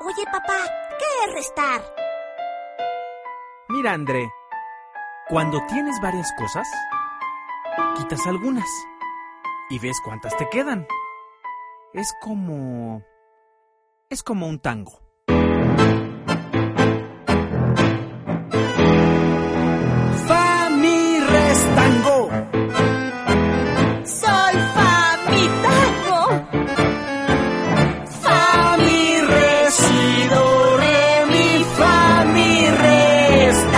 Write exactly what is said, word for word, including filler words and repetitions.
Oye, papá, ¿qué es restar? Mira, André, cuando tienes varias cosas, quitas algunas y ves cuántas te quedan. Es como... es como un tango.